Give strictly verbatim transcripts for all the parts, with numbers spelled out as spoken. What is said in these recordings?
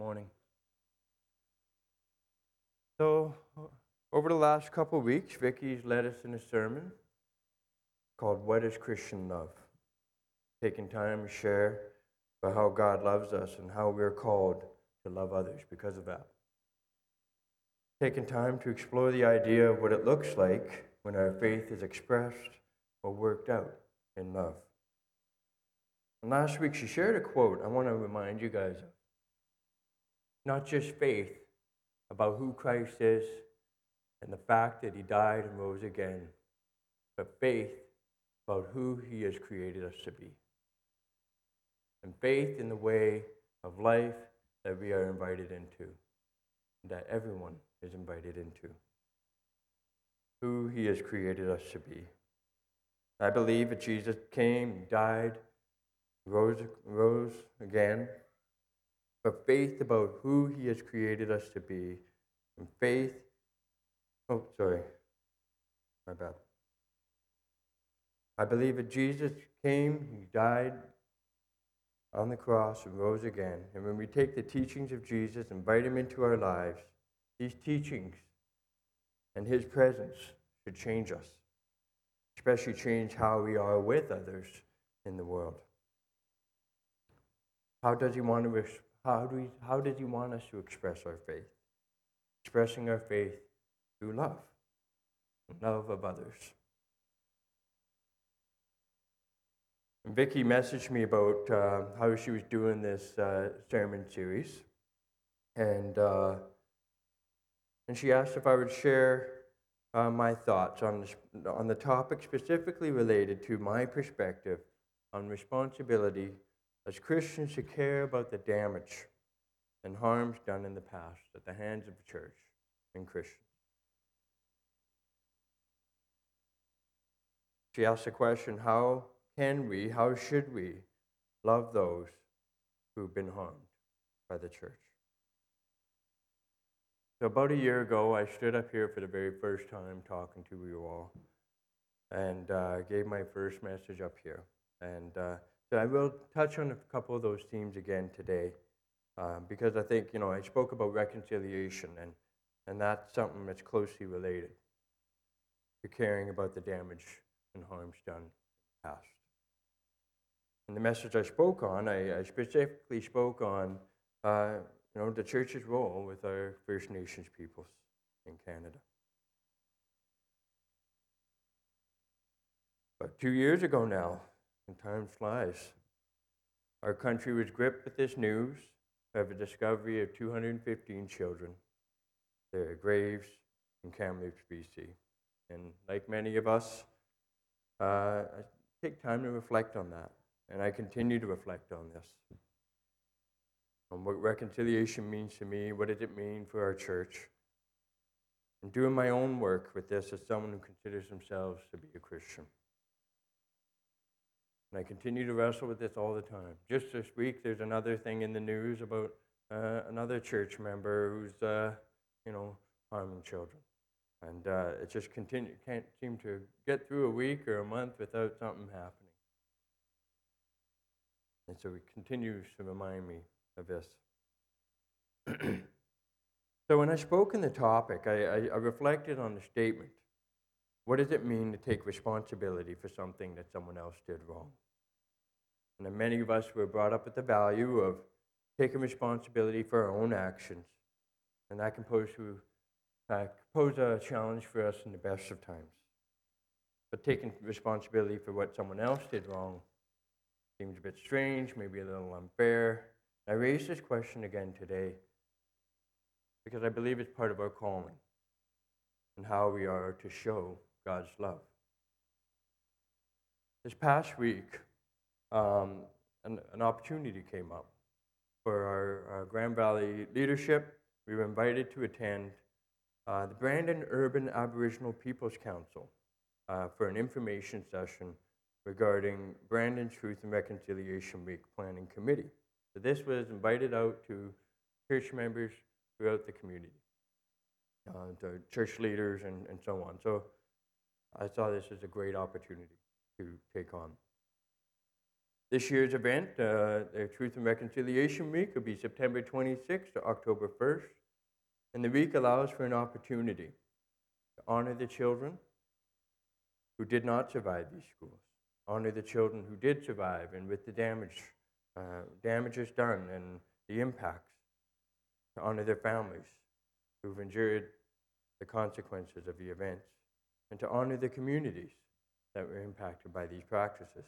morning. So, over the last couple of weeks, Vicky's led us in a sermon called What is Christian Love? Taking time to share about how God loves us and how we're called to love others because of that. Taking time to explore the idea of what it looks like when our faith is expressed or worked out in love. And last week she shared a quote I want to remind you guys of. Not just faith about who Christ is and the fact that he died and rose again, but faith about who he has created us to be. And faith in the way of life that we are invited into, that everyone is invited into. Who he has created us to be. I believe that Jesus came, died, rose, rose again, but faith about who he has created us to be, and faith, oh, sorry, my bad. I believe that Jesus came, he died on the cross and rose again. And when we take the teachings of Jesus, invite him into our lives, these teachings and his presence should change us, especially change how we are with others in the world. How does he want to how do we, how does he want us to express our faith? Expressing our faith through love, love of others. And Vicky messaged me about uh, how she was doing this uh, sermon series, and uh, and she asked if I would share uh, my thoughts on this, on the topic specifically related to my perspective on responsibility as Christians to care about the damage and harms done in the past at the hands of the church and Christians. She asked the question, how can we, how should we love those who've been harmed by the church? So about a year ago, I stood up here for the very first time talking to you all and uh, gave my first message up here. And uh, so I will touch on a couple of those themes again today uh, because I think, you know, I spoke about reconciliation, and, and that's something that's closely related to caring about the damage and harms done in the past. In the message I spoke on, I, I specifically spoke on, uh, you know, the church's role with our First Nations peoples in Canada. But two years ago now, and time flies, our country was gripped with this news of a discovery of two hundred fifteen children, their graves in Kamloops, B C. And like many of us, uh, I take time to reflect on that. And I continue to reflect on this, on what reconciliation means to me, what does it mean for our church, and doing my own work with this as someone who considers themselves to be a Christian. And I continue to wrestle with this all the time. Just this week, there's another thing in the news about uh, another church member who's, uh, you know, harming children. And uh, it just continue, can't seem to get through a week or a month without something happening. And so it continues to remind me of this. So when I spoke on the topic, I, I, I reflected on the statement. What does it mean to take responsibility for something that someone else did wrong? And then many of us were brought up with the value of taking responsibility for our own actions. And that can pose, to, uh, pose a challenge for us in the best of times. But taking responsibility for what someone else did wrong seems a bit strange, maybe a little unfair. I raise this question again today because I believe it's part of our calling and how we are to show God's love. This past week, um, an, an opportunity came up for our, our Grand Valley leadership. We were invited to attend uh, the Brandon Urban Aboriginal Peoples Council uh, for an information session regarding Brandon Truth and Reconciliation Week Planning Committee. So this was invited out to church members throughout the community, uh, to church leaders and, and so on. So I saw this as a great opportunity to take on. This year's event, uh, the Truth and Reconciliation Week, will be September twenty-sixth to October first. And the week allows for an opportunity to honor the children who did not survive these schools, honor the children who did survive and with the damage, uh, damages done and the impacts, to honor their families who've endured the consequences of the events, and to honor the communities that were impacted by these practices.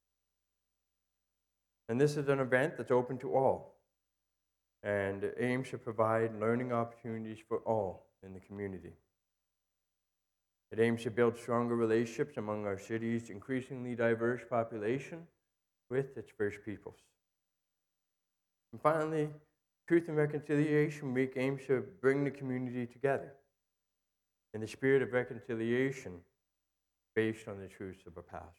And this is an event that's open to all and aims to provide learning opportunities for all in the community. It aims to build stronger relationships among our city's increasingly diverse population with its First Peoples. And finally, Truth and Reconciliation Week aims to bring the community together in the spirit of reconciliation based on the truths of the past.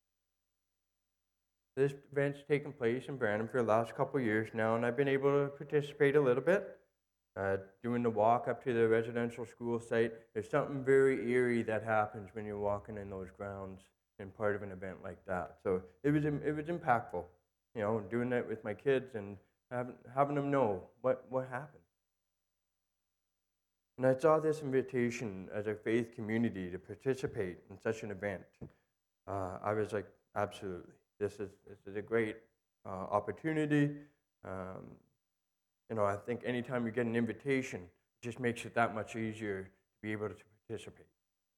This event's taken place in Brandon for the last couple of years now, and I've been able to participate a little bit. Uh, doing the walk up to the residential school site, there's something very eerie that happens when you're walking in those grounds and part of an event like that. So it was it was impactful, you know, doing that with my kids and having, having them know what, what happened. And I saw this invitation as a faith community to participate in such an event. Uh, I was like, absolutely, this is this is a great uh, opportunity. Um, You know, I think anytime you get an invitation, it just makes it that much easier to be able to participate.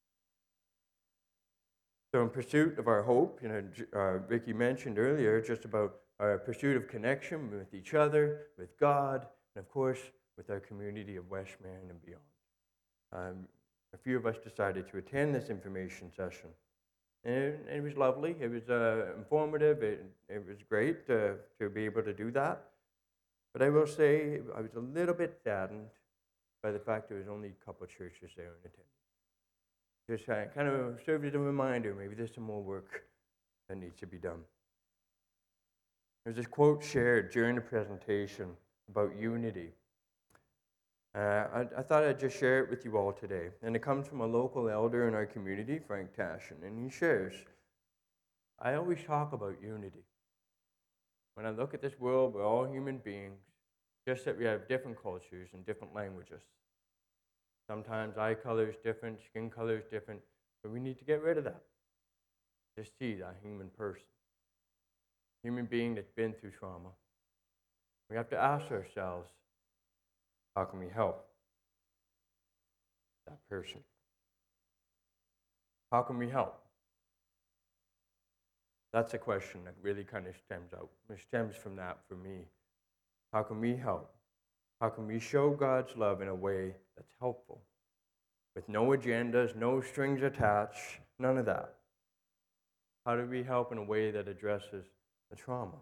So in pursuit of our hope, you know, uh, Vicky mentioned earlier just about our pursuit of connection with each other, with God, and of course, with our community of Westman and beyond. Um, a few of us decided to attend this information session. And it, it was lovely. It was uh, informative. It, it was great uh, to be able to do that. But I will say I was a little bit saddened by the fact there was only a couple of churches there in attendance. Just uh, kind of served as a reminder, maybe there's some more work that needs to be done. There's this quote shared during the presentation about unity. Uh, I, I thought I'd just share it with you all today. And it comes from a local elder in our community, Frank Tashin, and he shares, I always talk about unity. When I look at this world, we're all human beings, just that we have different cultures and different languages. Sometimes eye color is different, skin color is different, but we need to get rid of that. Just see that human person, human being that's been through trauma. We have to ask ourselves, how can we help that person? How can we help? That's a question that really kind of stems out. It stems from that for me. How can we help? How can we show God's love in a way that's helpful? With no agendas, no strings attached, none of that. How do we help in a way that addresses the trauma?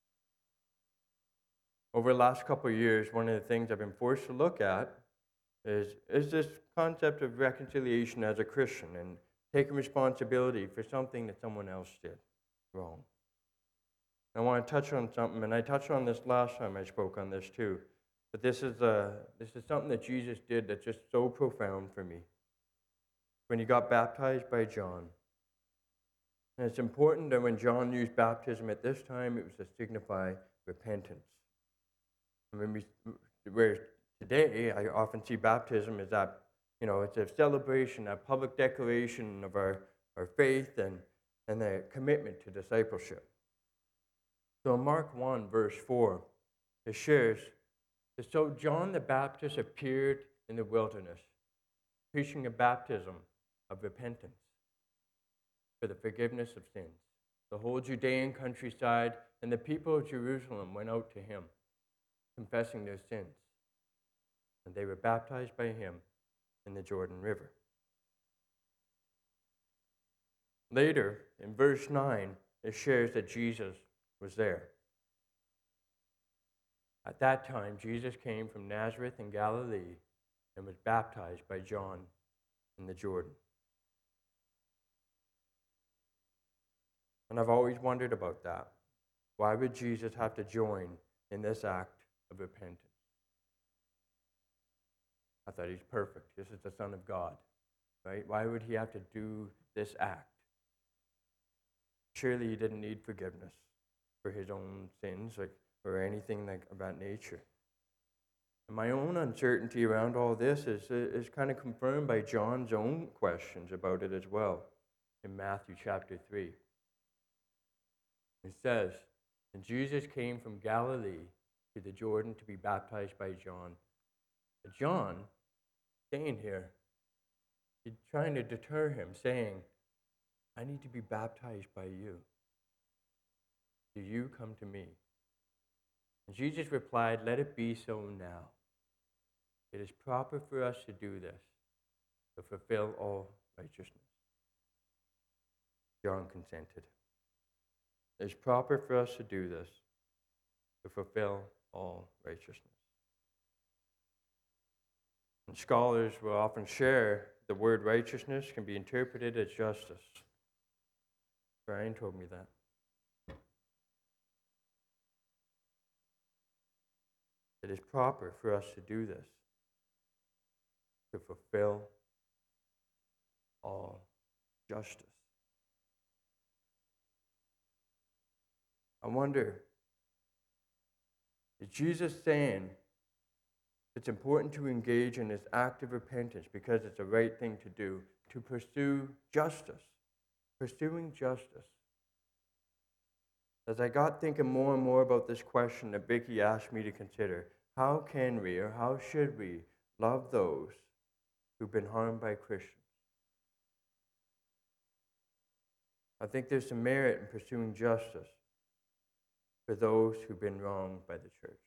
Over the last couple of years, one of the things I've been forced to look at is, is this concept of reconciliation as a Christian and taking responsibility for something that someone else did wrong. I want to touch on something, and I touched on this last time I spoke on this too, but this is, uh, this is something that Jesus did that's just so profound for me. When he got baptized by John. And it's important that when John used baptism at this time, it was to signify repentance. And when we, whereas today, I often see baptism as that, you know, it's a celebration, a public declaration of our, our faith and, and the commitment to discipleship. So in Mark one, verse four, it shares that so John the Baptist appeared in the wilderness, preaching a baptism of repentance for the forgiveness of sins. The whole Judean countryside and the people of Jerusalem went out to him, confessing their sins, and they were baptized by him in the Jordan River. Later, in verse nine, it shares that Jesus was there. At that time, Jesus came from Nazareth in Galilee and was baptized by John in the Jordan. And I've always wondered about that. Why would Jesus have to join in this act of repentance? I thought he's perfect. This is the Son of God, right? Why would he have to do this act? Surely he didn't need forgiveness. for his own sins, like, or anything like of that nature. And my own uncertainty around all this is, is kind of confirmed by John's own questions about it as well in Matthew chapter three. It says, and Jesus came from Galilee to the Jordan to be baptized by John. But John, staying here, he's trying to deter him, saying, I need to be baptized by you. Do you come to me? And Jesus replied, let it be so now. It is proper for us to do this, to fulfill all righteousness. John consented. It is proper for us to do this, to fulfill all righteousness. And scholars will often share the word righteousness can be interpreted as justice. Brian told me that. It is proper for us to do this, to fulfill all justice. I wonder, is Jesus saying it's important to engage in this act of repentance because it's the right thing to do, to pursue justice, pursuing justice? As I got thinking more and more about this question that Vicky asked me to consider, how can we or how should we love those who've been harmed by Christians? I think there's some merit in pursuing justice for those who've been wronged by the church.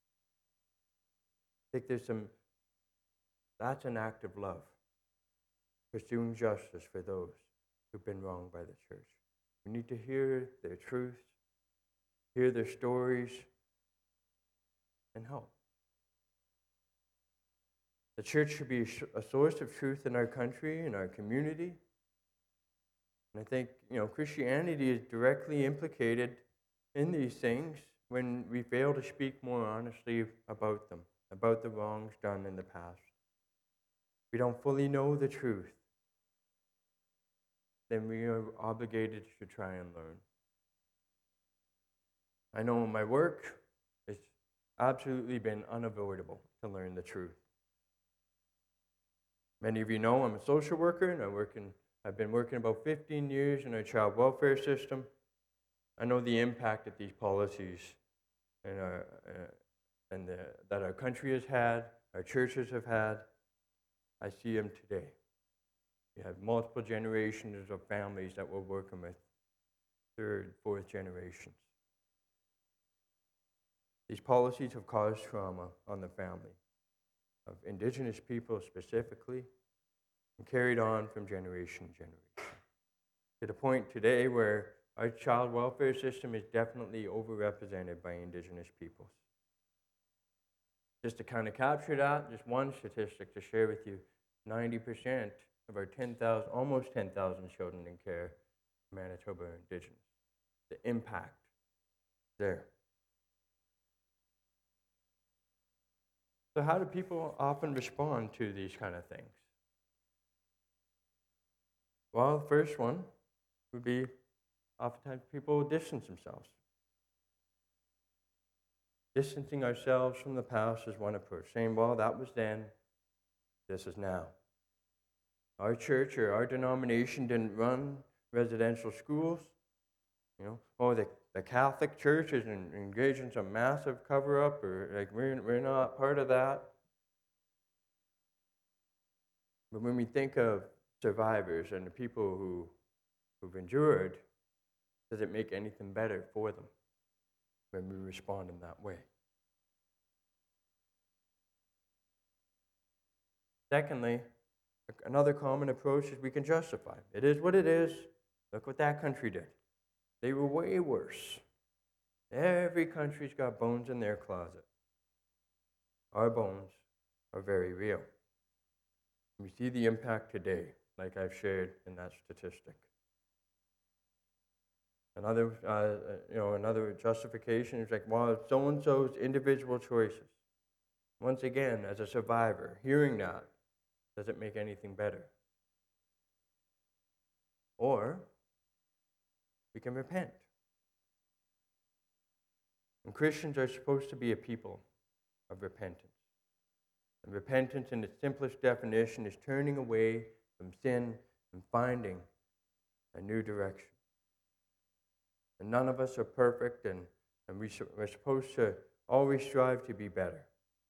I think there's some, that's an act of love, pursuing justice for those who've been wronged by the church. We need to hear their truths, hear their stories, and help. The church should be a source of truth in our country, in our community. And I think, you know, Christianity is directly implicated in these things when we fail to speak more honestly about them, about the wrongs done in the past. We don't fully know the truth, then we are obligated to try and learn. I know in my work, it's absolutely been unavoidable to learn the truth. Many of you know I'm a social worker, and I work in, I've been working about fifteen years in our child welfare system. I know the impact that these policies and, our, uh, and the, that our country has had, our churches have had. I see them today. You have multiple generations of families that we're working with, third, fourth generations. These policies have caused trauma on the family of Indigenous people specifically, and carried on from generation to generation. To the point today where our child welfare system is definitely overrepresented by Indigenous peoples. Just to kind of capture that, just one statistic to share with you, ninety percent of our ten thousand, almost ten thousand children in care in Manitoba are Indigenous. The impact there. So how do people often respond to these kind of things? Well, the first one would be oftentimes people distance themselves. Distancing ourselves from the past is one approach, saying, well, that was then, this is now. Our church or our denomination didn't run residential schools. You know, oh, the, the Catholic Church is in, engaged in some massive cover-up, or like we're, we're not part of that. But when we think of survivors and the people who, who've endured, does it make anything better for them when we respond in that way? Secondly, another common approach is we can justify. It is what it is. Look what that country did. They were way worse. Every country's got bones in their closet. Our bones are very real. We see the impact today, like I've shared in that statistic. Another, uh, you know, another justification is like, well, it's so-and-so's individual choices. Once again, as a survivor, hearing that, does it make anything better? Or we can repent. And Christians are supposed to be a people of repentance. And repentance, in its simplest definition, is turning away from sin and finding a new direction. And none of us are perfect, and, and we, we're supposed to always strive to be better.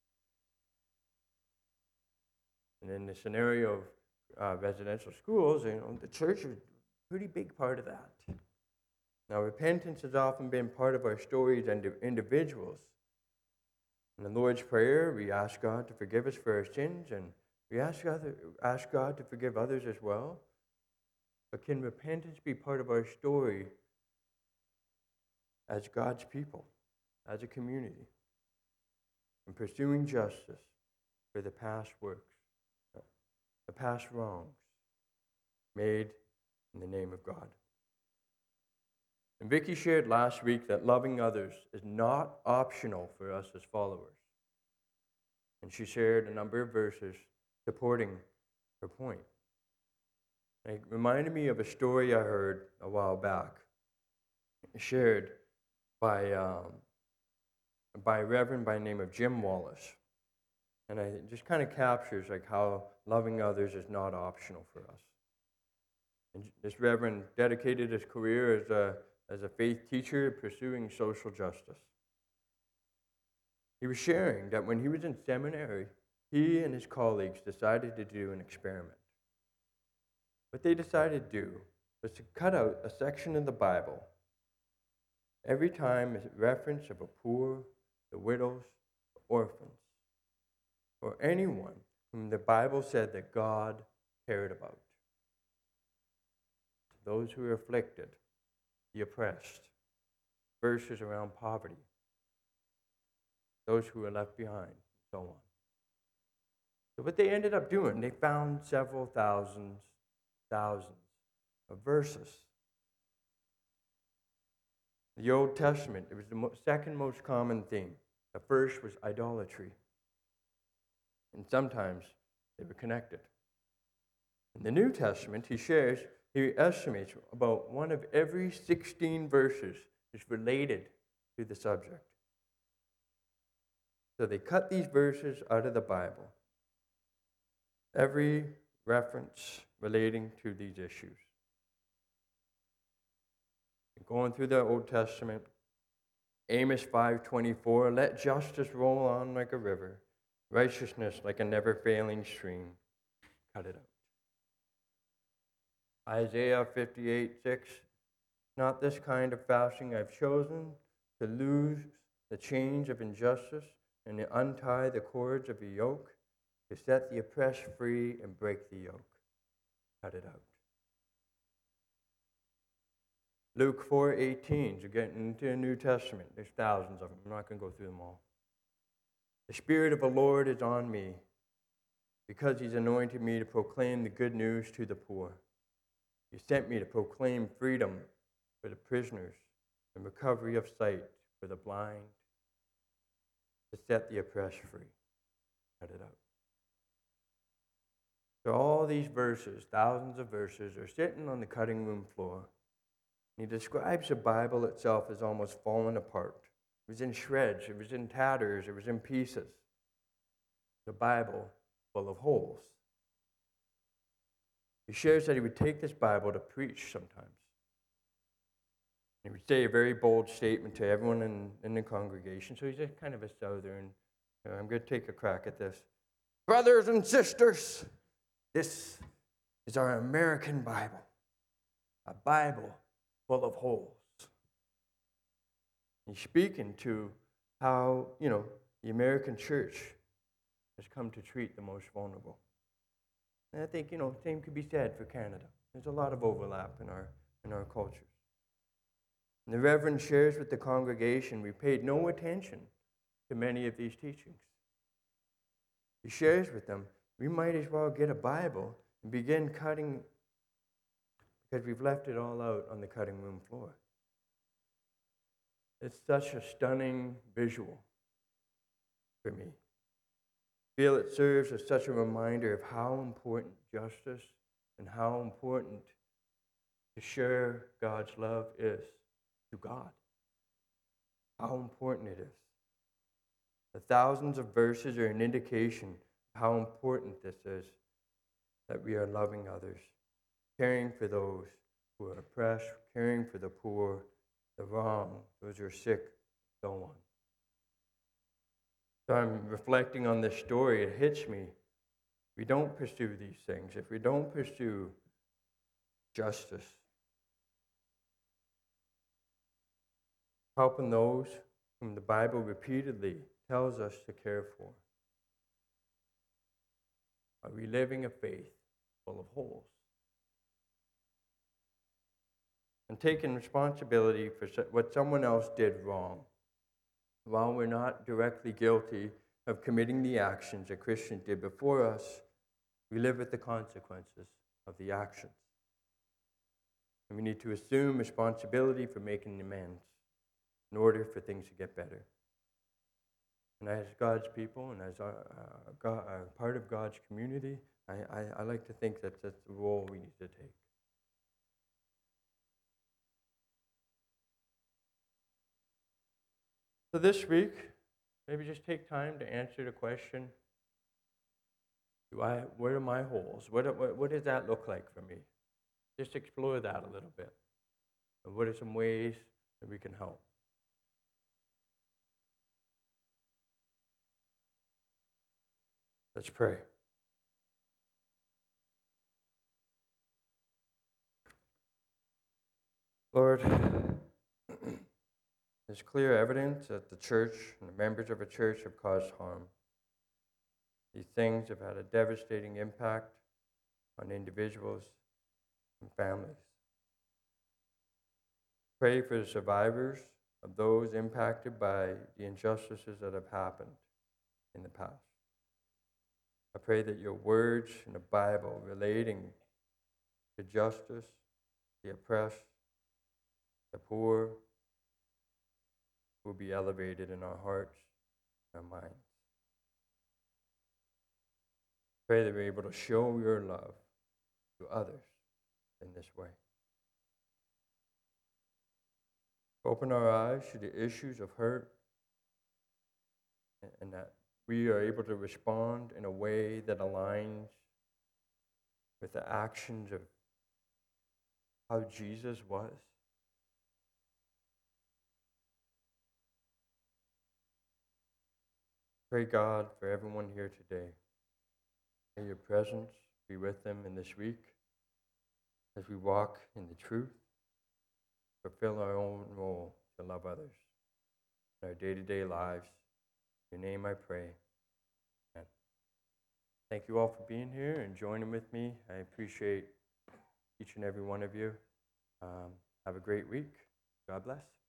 And in the scenario of uh, residential schools, you know, the church is a pretty big part of that. Now, repentance has often been part of our stories as individuals. In the Lord's Prayer, we ask God to forgive us for our sins, and we ask, other, ask God to forgive others as well. But can repentance be part of our story as God's people, as a community, in pursuing justice for the past works, the past wrongs made in the name of God? And Vicki shared last week that loving others is not optional for us as followers. And she shared a number of verses supporting her point. And it reminded me of a story I heard a while back, shared by, um, by a reverend by the name of Jim Wallace. And I, it just kind of captures like how loving others is not optional for us. And this reverend dedicated his career as a as a faith teacher pursuing social justice. He was sharing that when he was in seminary, he and his colleagues decided to do an experiment. What they decided to do was to cut out a section of the Bible every time a reference of a poor, the widows, orphans, or anyone whom the Bible said that God cared about. Those who are afflicted, the oppressed, verses around poverty, those who are left behind, and so on. So what they ended up doing, they found several thousands, thousands of verses. The Old Testament, it was the mo- second most common thing. The first was idolatry. And sometimes they were connected. In the New Testament, he shares, he estimates about one of every sixteen verses is related to the subject. So they cut these verses out of the Bible. Every reference relating to these issues. Going through the Old Testament, Amos five twenty-four, let justice roll on like a river, righteousness like a never-failing stream. Cut it out. Isaiah fifty-eight six, not this kind of fasting I've chosen, to loose the chains of injustice and to untie the cords of the yoke, to set the oppressed free and break the yoke. Cut it out. Luke four eighteen, so getting into the New Testament, there's thousands of them. I'm not going to go through them all. The Spirit of the Lord is on me, because he's anointed me to proclaim the good news to the poor. He sent me to proclaim freedom for the prisoners and recovery of sight for the blind, to set the oppressed free. Cut it out. So all these verses, thousands of verses, are sitting on the cutting room floor. He describes the Bible itself as almost fallen apart. It was in shreds, it was in tatters, it was in pieces. The Bible full of holes. He shares that he would take this Bible to preach sometimes. He would say a very bold statement to everyone in, in the congregation. So he's a kind of a southern. You know, I'm going to take a crack at this. Brothers and sisters, this is our American Bible. A Bible full of holes. He's speaking to how, you know, the American church has come to treat the most vulnerable. And I think, you know, same could be said for Canada. There's a lot of overlap in our in our cultures. And the Reverend shares with the congregation, we paid no attention to many of these teachings. He shares with them, we might as well get a Bible and begin cutting, because we've left it all out on the cutting room floor. It's such a stunning visual for me. I feel it serves as such a reminder of how important justice and how important to share God's love is to God. how important it is. The thousands of verses are an indication of how important this is, that we are loving others, caring for those who are oppressed, caring for the poor, the wrong, those who are sick, so on. So I'm reflecting on this story. It hits me. If we don't pursue these things, if we don't pursue justice, helping those whom the Bible repeatedly tells us to care for, are we living a faith full of holes? And taking responsibility for what someone else did wrong, while we're not directly guilty of committing the actions a Christian did before us, we live with the consequences of the actions. And we need to assume responsibility for making amends in order for things to get better. And as God's people and as a, a, God, a part of God's community, I, I, I like to think that that's the role we need to take. So this week, maybe just take time to answer the question, do I, where are my holes? What, what, what does that look like for me? Just explore that a little bit. And what are some ways that we can help? Let's pray. Lord, there's clear evidence that the church and the members of a church have caused harm. These things have had a devastating impact on individuals and families. Pray for the survivors of those impacted by the injustices that have happened in the past. I pray that your words in the Bible relating to justice, the oppressed, the poor, will be elevated in our hearts and our minds. Pray that we're able to show your love to others in this way. Open our eyes to the issues of hurt, and that we are able to respond in a way that aligns with the actions of how Jesus was. Pray, God, for everyone here today. May your presence be with them in this week as we walk in the truth, fulfill our own role to love others in our day-to-day lives. In your name I pray. Amen. Thank you all for being here and joining with me. I appreciate each and every one of you. Um, have a great week. God bless.